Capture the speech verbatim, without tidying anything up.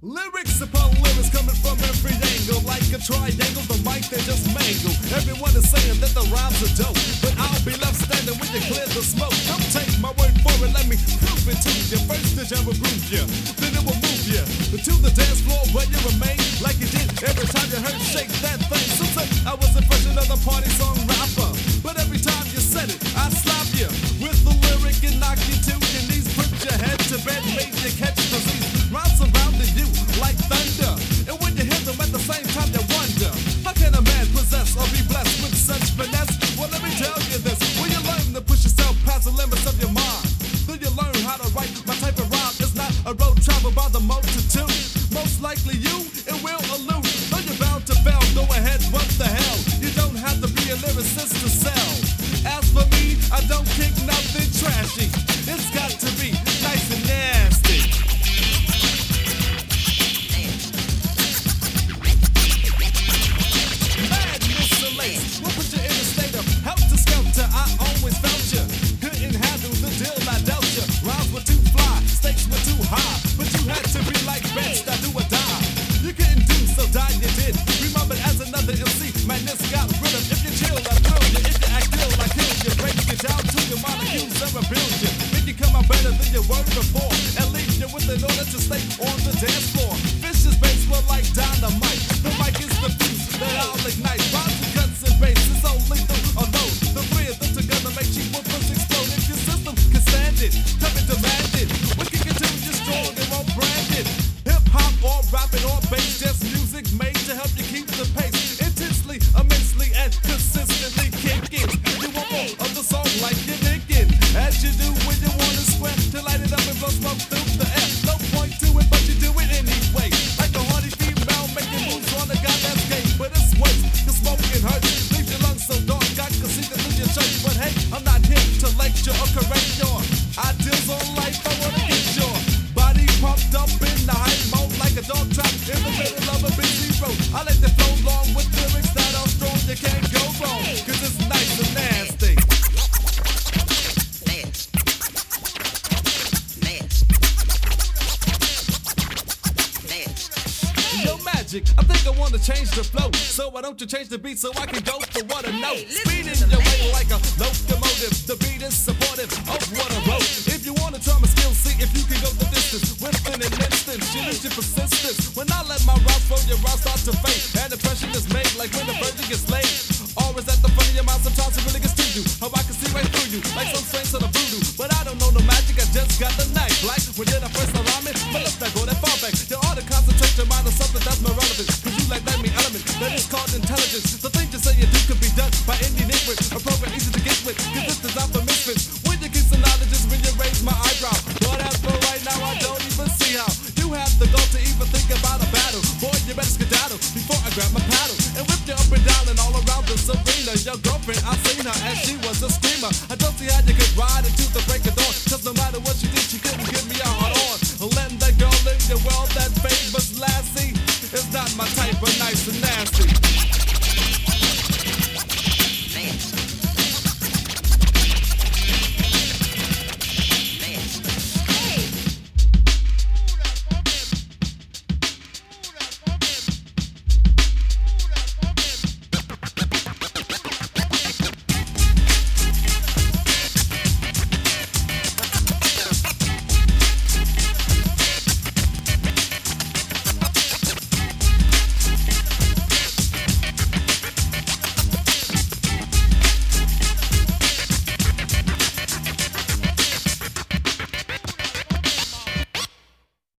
Lyrics upon lyrics coming from every angle. Like a triangle, the mic they just mangle. Everyone is saying that the rhymes are dope, but I'll be left standing when you clear the smoke. Don't take my word for it, let me prove it to you. First the jam will groove you, then it will move you to the dance floor where you remain like you did every time you heard shake that thing. So say I was a fresh another party song rapper, but every time you said it, I slap you with the lyric and knock you to your knees. Put your head to bed, made you catch disease. Rhymes surrounding you like thunder, and when you hear them at the same time you wonder, how can a man possess or be blessed with such finesse? Well, let me tell you this, will you learn to push yourself past the limits of your mind? Do you learn how to write my type of rhyme? It's not a road traveled by the multitude. Most likely you, it will elude. Though you're bound to fail, go ahead, what the hell? You don't have to be a lyricist to sell. As for me, I don't kick nothing trashy. It's got to be nice and nasty. We'll put you in a state of helter-skelter. I always felt you couldn't handle the deal I dealt you. Rhymes were too fly, stakes were too high, but you had to be like best, I do or die. You couldn't do so, die you did. Remember as another M C, madness got rid of. If you chill, I thrill you. If you act ill, I kill you. Break you down to your molecules and rebuild you. Make you come out better than you were before, and leave you with an order to stay on the dance floor. Vicious bass were like dynamite. The mic is the fuse that I'll ignite. Rhymes and cuts and bass is so lethal or low. The three of them together make cheap weapons explode. If your system can stand it, come and demand it. We can continue strong and won't brand it. Hip hop or rapping or bass, just music made to help you keep the pace. Intensely, immensely, and consistently kicking. You want more of the song like you're thinking, as you do when you want to sweat to light it up and blow smoke through the air. No point to it, but you do it anyway. Like a horny female making moves on the goddamn game, but it's waste. The smoking hurts, leaves your lungs so dark, I can see the through your shirt. But hey, I'm not here to lecture or correct your ideals on life. I wanna get your body pumped up in the high mode like a dog trap in the middle of a busy road. I let it flow along with lyrics that are strong, you can't go wrong, cause it's nice and nasty. Yo, Magic, I think I wanna change the flow. So why don't you change the beat so I can go for what I know? Speeding your way like a locomotive. The beat is supportive of what I wrote. If you wanna try my skills, see if you can go the distance. Within an instant, you lose your persistence. When I let my rhymes flow, your rhymes start to fade, and the pressure is made like when the virgin gets laid. Always at the front of your mind, sometimes it really gets to you. How I can see right through you, like some strange